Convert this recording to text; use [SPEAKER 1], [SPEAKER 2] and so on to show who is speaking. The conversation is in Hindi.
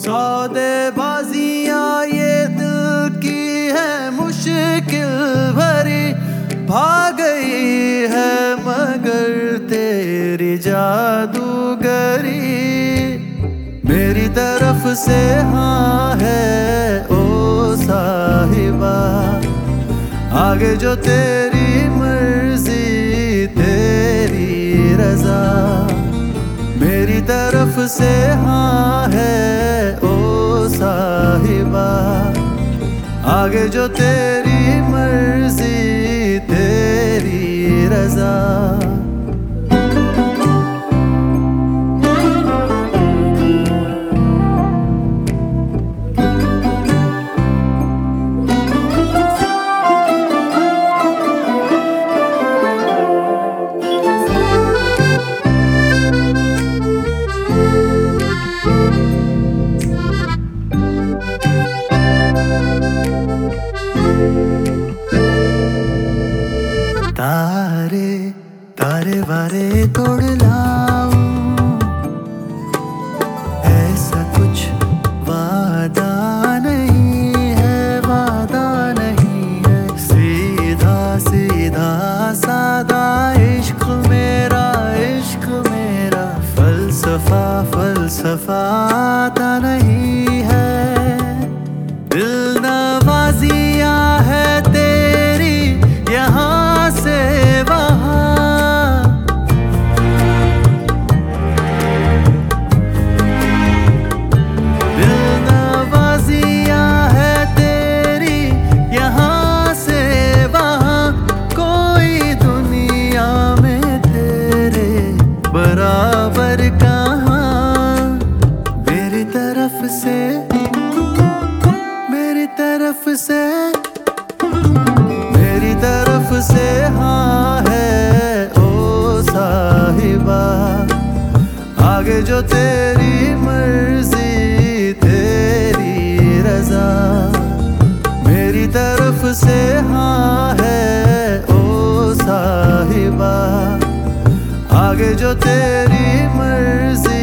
[SPEAKER 1] सौदेबाजियां ये दिल की है मुश्किल भरी, भाग गई है मगर तेरी जादूगरी। मेरी तरफ से हाँ है ओ साहिबा, आगे जो तेरी मर्जी तेरी रजा। मेरी तरफ से हाँ है ओ साहिबा, आगे जो तेरी मर्जी तेरी रजा। तारे तारे वारे तोड़ लाऊं, ऐसा कुछ वादा नहीं है, वादा नहीं है। सीधा सीधा सादा इश्क मेरा, इश्क मेरा। फलसफा फलसफा आता नहीं है। दिल नवाजियां है तेरी यहाँ से वहाँ, दिल नवाजियां है तेरी यहाँ से वहाँ। कोई दुनिया में तेरे बराबर कहाँ। मेरी तरफ से, मेरी तरफ से, मेरी तरफ से हाँ है ओ साहिबा, आगे जो तेरी मर्जी तेरी रजा। मेरी तरफ से हाँ है ओ साहिबा, आगे जो तेरी मर्जी